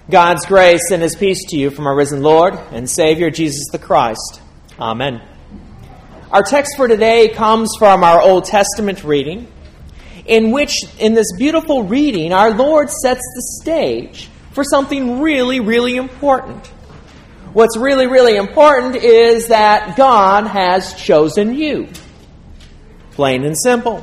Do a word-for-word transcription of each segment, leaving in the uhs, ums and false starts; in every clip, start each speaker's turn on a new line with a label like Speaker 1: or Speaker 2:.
Speaker 1: God's grace and His peace to you from our risen Lord and Savior, Jesus the Christ. Amen. Our text for today comes from our Old Testament reading, in which, in this beautiful reading, our Lord sets the stage for something really, really important. What's really, really important is that God has chosen you. Plain and simple.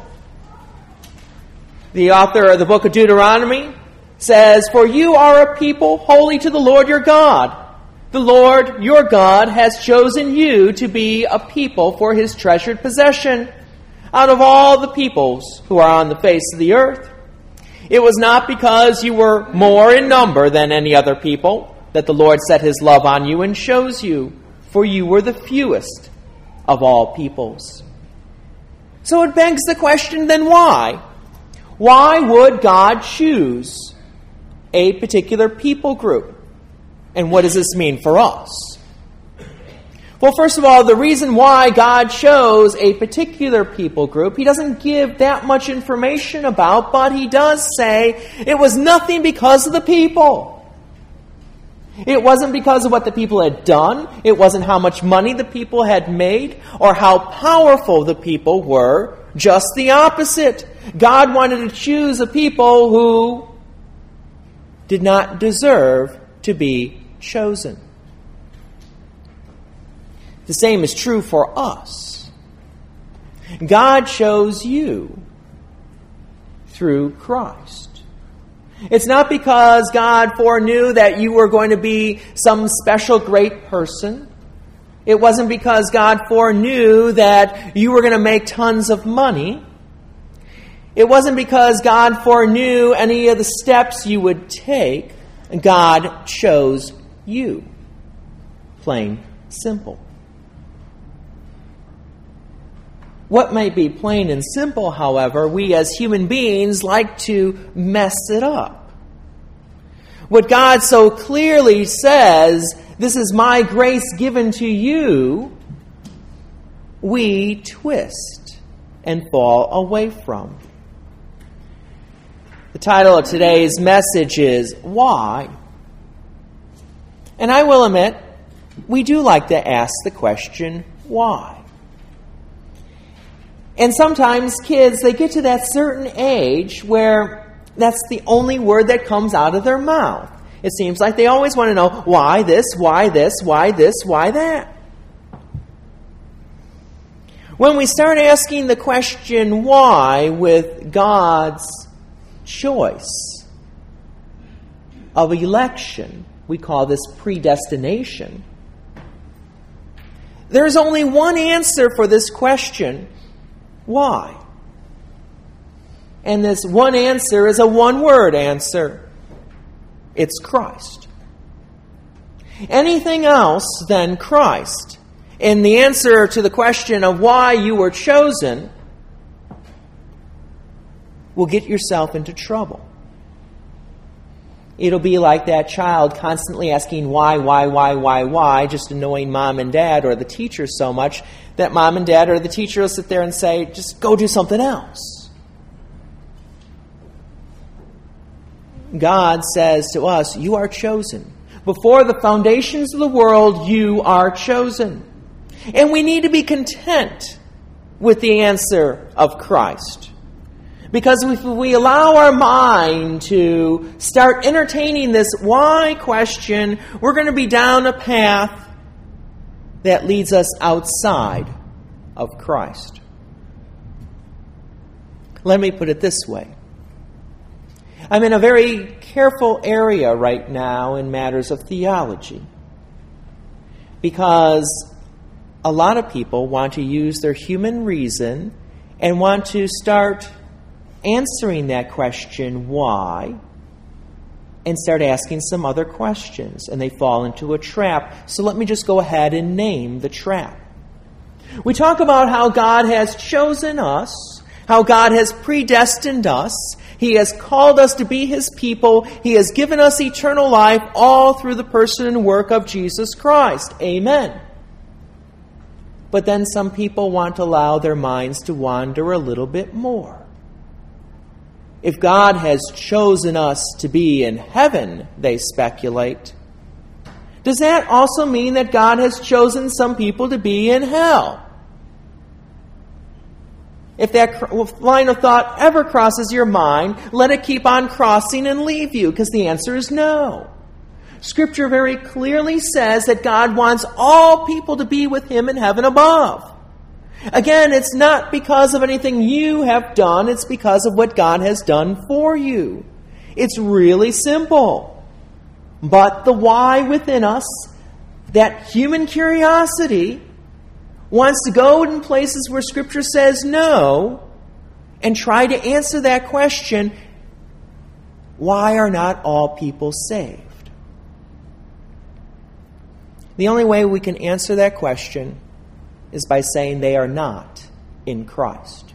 Speaker 1: The author of the book of Deuteronomy says, "For you are a people holy to the Lord your God. The Lord your God has chosen you to be a people for His treasured possession out of all the peoples who are on the face of the earth. It was not because you were more in number than any other people that the Lord set His love on you and chose you, for you were the fewest of all peoples." So it begs the question, then why? Why would God choose a particular people group? And what does this mean for us? Well, first of all, the reason why God chose a particular people group, He doesn't give that much information about, but He does say it was nothing because of the people. It wasn't because of what the people had done. It wasn't how much money the people had made or how powerful the people were. Just the opposite. God wanted to choose a people who did not deserve to be chosen. The same is true for us. God chose you through Christ. It's not because God foreknew that you were going to be some special great person. It wasn't because God foreknew that you were going to make tons of money. It wasn't because God foreknew any of the steps you would take. God chose you. Plain simple. What might be plain and simple, however, we as human beings like to mess it up. What God so clearly says, "This is my grace given to you," we twist and fall away from. The title of today's message is Why? And I will admit, we do like to ask the question, why? And sometimes kids, they get to that certain age where that's the only word that comes out of their mouth. It seems like they always want to know, why this, why this, why this, why that? When we start asking the question, why, with God's choice of election, we call this predestination. There's only one answer for this question, why? And this one answer is a one-word answer. It's Christ. Anything else than Christ, in the answer to the question of why you were chosen, will get yourself into trouble. It'll be like that child constantly asking why, why, why, why, why, just annoying mom and dad or the teacher so much that mom and dad or the teacher will sit there and say, just go do something else. God says to us, you are chosen. Before the foundations of the world, you are chosen. And we need to be content with the answer of Christ. Because if we allow our mind to start entertaining this why question, we're going to be down a path that leads us outside of Christ. Let me put it this way. I'm in a very careful area right now in matters of theology. Because a lot of people want to use their human reason and want to start answering that question, why, and start asking some other questions, and they fall into a trap. So let me just go ahead and name the trap. We talk about how God has chosen us, how God has predestined us, He has called us to be His people, He has given us eternal life, all through the person and work of Jesus Christ. Amen. But then some people want to allow their minds to wander a little bit more. If God has chosen us to be in heaven, they speculate, does that also mean that God has chosen some people to be in hell? If that line of thought ever crosses your mind, let it keep on crossing and leave you, because the answer is no. Scripture very clearly says that God wants all people to be with Him in heaven above. Again, it's not because of anything you have done, it's because of what God has done for you. It's really simple. But the why within us, that human curiosity, wants to go in places where Scripture says no and try to answer that question, why are not all people saved? The only way we can answer that question is by saying they are not in Christ.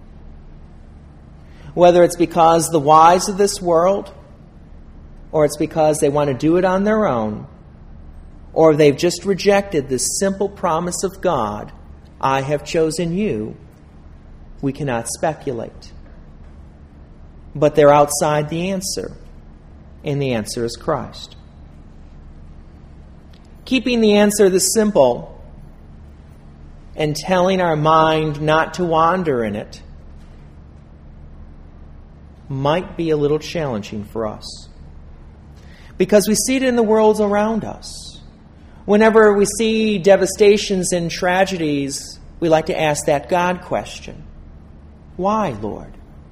Speaker 1: Whether it's because the wise of this world, or it's because they want to do it on their own, or they've just rejected this simple promise of God, I have chosen you, we cannot speculate. But they're outside the answer, and the answer is Christ. Keeping the answer this simple and telling our mind not to wander in it might be a little challenging for us. Because we see it in the world around us. Whenever we see devastations and tragedies, we like to ask that God question. Why, Lord?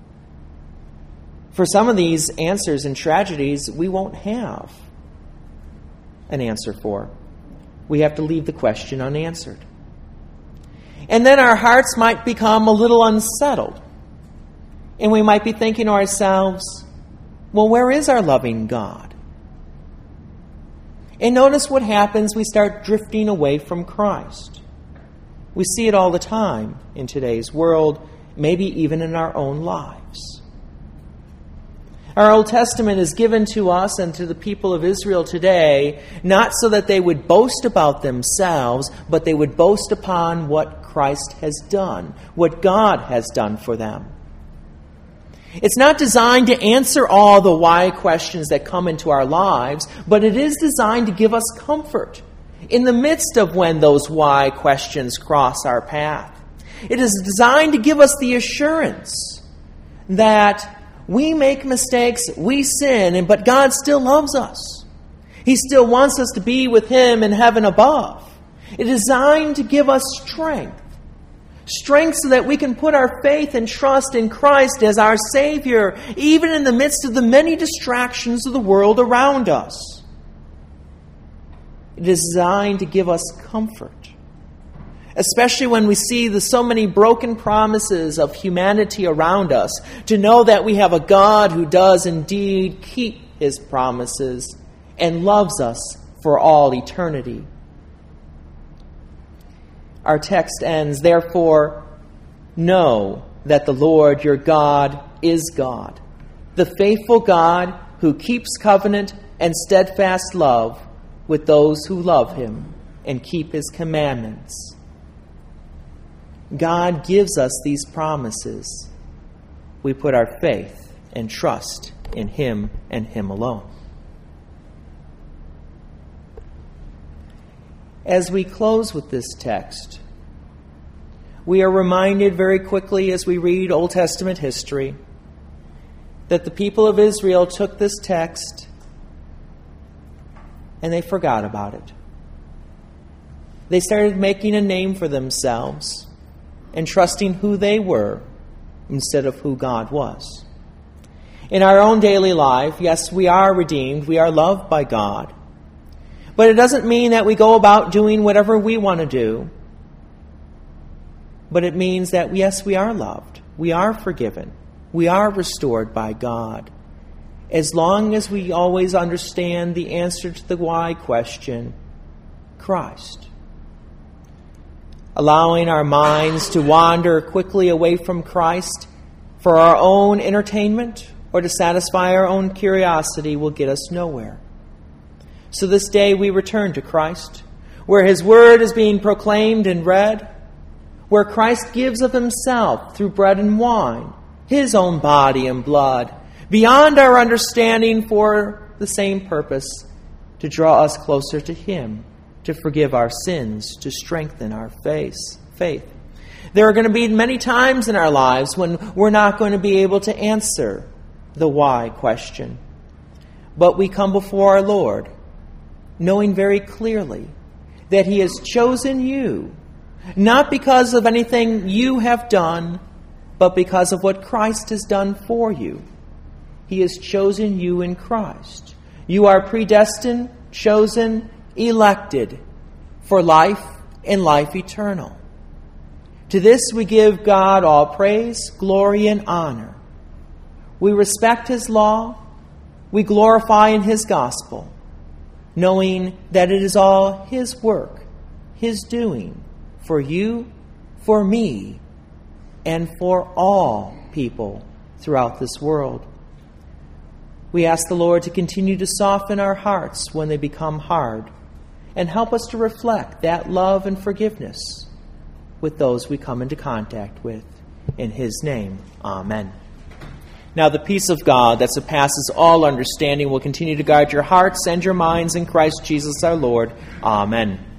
Speaker 1: For some of these answers and tragedies, we won't have an answer for. We have to leave the question unanswered. And then our hearts might become a little unsettled. And we might be thinking to ourselves, well, where is our loving God? And notice what happens. We start drifting away from Christ. We see it all the time in today's world, maybe even in our own lives. Our Old Testament is given to us and to the people of Israel today, not so that they would boast about themselves, but they would boast upon what Christ has done, what God has done for them. It's not designed to answer all the why questions that come into our lives, but it is designed to give us comfort in the midst of when those why questions cross our path. It is designed to give us the assurance that we make mistakes, we sin, and but God still loves us. He still wants us to be with Him in heaven above. It is designed to give us strength. Strength so that we can put our faith and trust in Christ as our Savior, even in the midst of the many distractions of the world around us. It is designed to give us comfort, especially when we see the so many broken promises of humanity around us, to know that we have a God who does indeed keep His promises and loves us for all eternity. Our text ends, therefore, know that the Lord your God is God, the faithful God who keeps covenant and steadfast love with those who love Him and keep His commandments. God gives us these promises. We put our faith and trust in Him and Him alone. As we close with this text, we are reminded very quickly as we read Old Testament history that the people of Israel took this text and they forgot about it. They started making a name for themselves and trusting who they were instead of who God was. In our own daily life, yes, we are redeemed, we are loved by God. But it doesn't mean that we go about doing whatever we want to do. But it means that, yes, we are loved. We are forgiven. We are restored by God. As long as we always understand the answer to the why question, Christ. Allowing our minds to wander quickly away from Christ for our own entertainment or to satisfy our own curiosity will get us nowhere. So this day we return to Christ, where His Word is being proclaimed and read, where Christ gives of Himself through bread and wine, His own body and blood, beyond our understanding for the same purpose, to draw us closer to Him, to forgive our sins, to strengthen our faith. There are going to be many times in our lives when we're not going to be able to answer the why question. But we come before our Lord, knowing very clearly that He has chosen you, not because of anything you have done, but because of what Christ has done for you. He has chosen you in Christ. You are predestined, chosen, elected for life and life eternal. To this we give God all praise, glory, and honor. We respect His law. We glorify in His gospel, knowing that it is all His work, His doing, for you, for me, and for all people throughout this world. We ask the Lord to continue to soften our hearts when they become hard, and help us to reflect that love and forgiveness with those we come into contact with. In His name, amen. Now the peace of God that surpasses all understanding will continue to guide your hearts and your minds in Christ Jesus our Lord. Amen.